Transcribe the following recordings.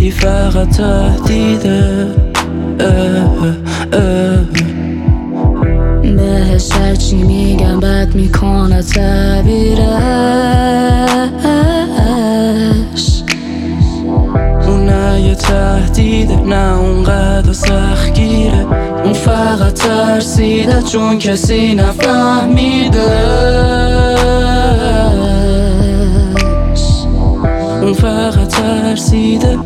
ولی فقط تهدیده. بهش هرچی میگم بد میکنه تعبیرش. اون نه یه تهدیده، نه اونقدر سختگیره. اون فقط ترسیده چون کسی نفهمیده. اون فقط ترسیده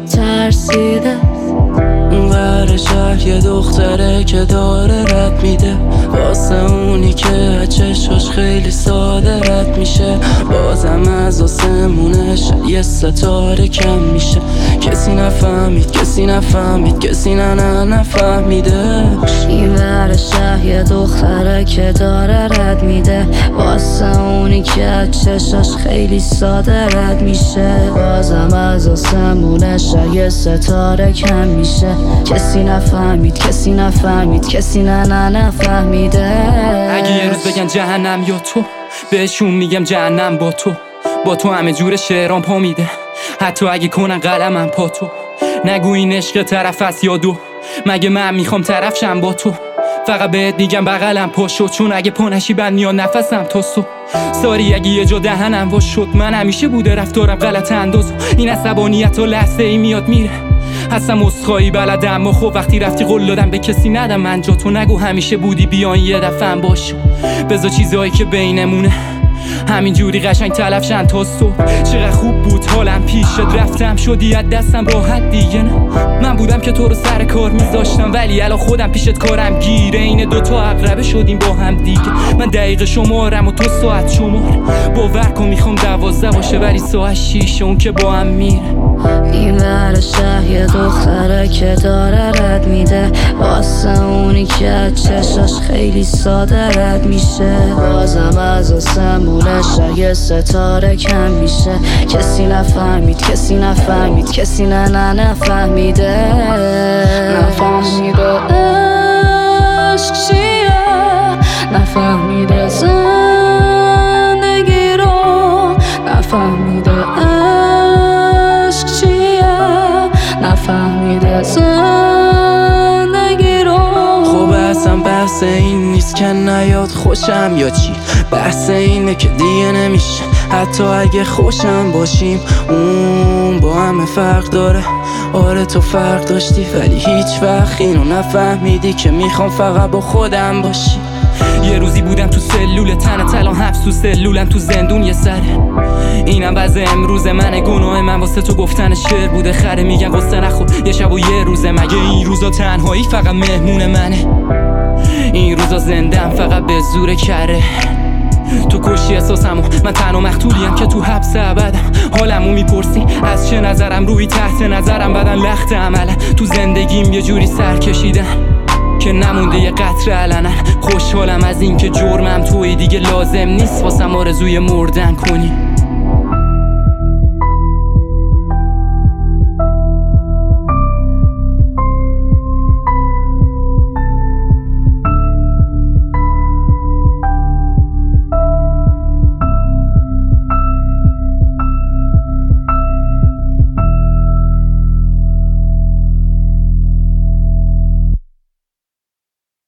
اون ور شهر یه دختره که داره رد میده واسه اونی که چشاش خیلی ساده رد میشه. بازم از آسمونش یه ستاره کم میشه. کسی نفهمید کسی نفهمیده. این ور شهر یه دختره که داره رد میده واسه اونی که چشاش خیلی ساده رد میشه. بازم از آسمونش یه ستاره کم میشه. کسی نفهمید کسی نفهمیده. اگه یه روز بگن جهنم یا تو، بهشون میگم جهنم با تو همه جور شعرام پا میده. حتی اگه کنن قلمم پا تو. نگو این عشق طرف است یا دو، مگه من میخوام طرف شم با تو. فقط بهت میگم بغلم پا شد، چون اگه پا نشی بند میاد نفسم تا صبح. ساری اگه یه جا دهنم وا شد، من همیشه بوده رفتارم غلط انداز. این عصبانیت و لحظه ای میاد میره. هستم عذرخواهی بلدم، اما خب وقتی رفتی قول دادم به کسی ندم من جا تو. نگو همیشه بودی بیان یه دفعه باش. بذار چیزایی که بینمونه همینجوری قشنگ تلف شن تا صبح. چقدر خوب بود حالم پیشت، رفتم شدی از دستم راحت دیگه. نه من بودم که تو رو سر کار میذاشتم، ولی الان خودم پیشت کارم گیره. این دوتا عقربه شدیم با هم دیگه. من دقیقه شمارم و تو ساعت شمار. باور کن میخوام 12 باشه ولی ساعت 6 اون که با هم میره. این ور شهر یه دختره که داره رد میده واسه اونی که چشاش خیلی ساده رد میشه. بازم از آسمونش یه ستاره کم میشه. کسی نفهمید کسی نفهمیده. نفهمیده عشق چیه، نفهمیده زندگی رو، نفهمیده عشق چیه، نفهمیده زندگی رو. خب اصلا بحث این نیست که نیاد خوشم یا چی. بحث اینه که دیگه نمیشه حتی اگه خوشم باشیم. اون با همه فرق داره. آره تو فرق داشتی ولی هیچ وقت اینو نفهمیدی که میخوام فقط با خودم باشی. یه روزی بودم تو سلول تنت، الان حبس تو سلولم تو زندون یه سره. اینم وضع امروز منه، گناه من واسه تو گفتن شعر بوده خره. میگن قصه نخور یه شب و یه روزه، مگه این روزا تنهایی فقط مهمون منه؟ این روزا زندم فقط به زور کره. تو کشی احساسمو، من تنها مقتولیم که تو حبس ابدم. حالمو میپرسی از چه نظرم، روی تحت نظرم بدن لخت عملم. تو زندگیم یه جوری سر کشیدن که نمونده یه قطره علنا. خوشحالم از این که جرمم توی دیگه لازم نیست واسم آرزوی مردن کنی.